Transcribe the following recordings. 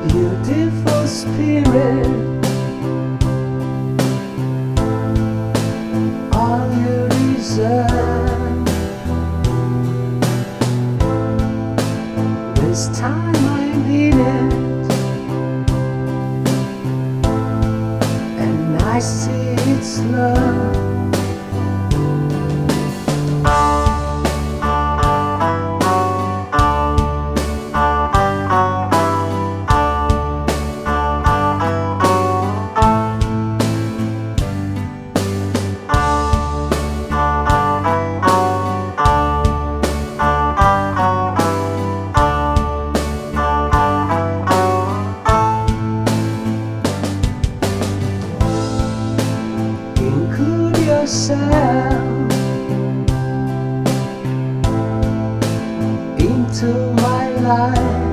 beautiful spirit. All you deserve. This time I need it, and I see it's love. Include yourself into my life,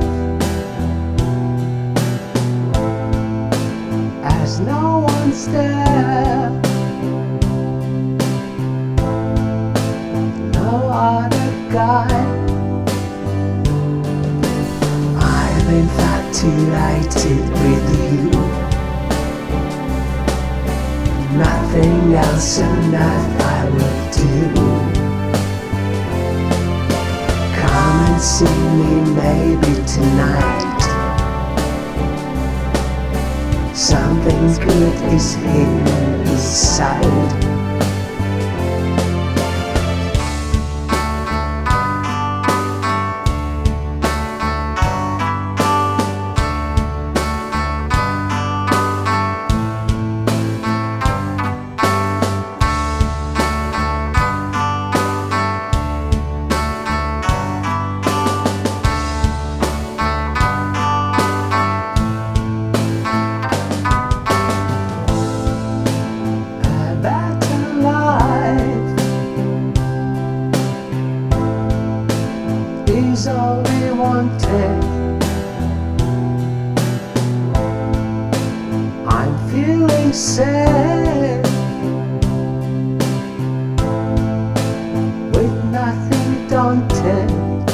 as no one's there, no other guy. I'm infatuated with you. Nothing else on earth I would do. Come and see me maybe tonight. Something good is here inside. Is all we wanted. I'm feeling safe with nothing daunted.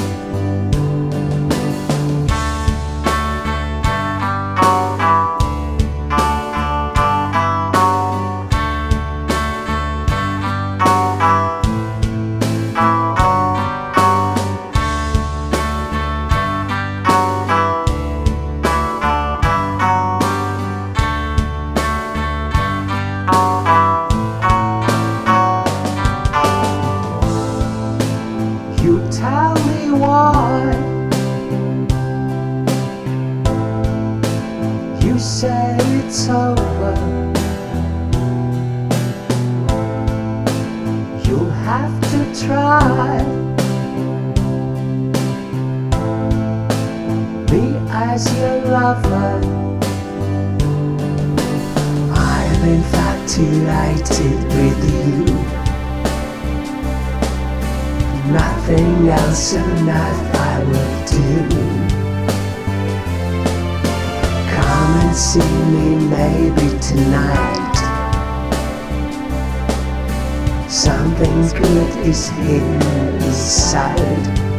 You tell me why. You say it's over. You have to try. Me as your lover. I'm infatuated with you. Nothing else on earth I would do. Come and see me maybe tonight. Something good is here inside.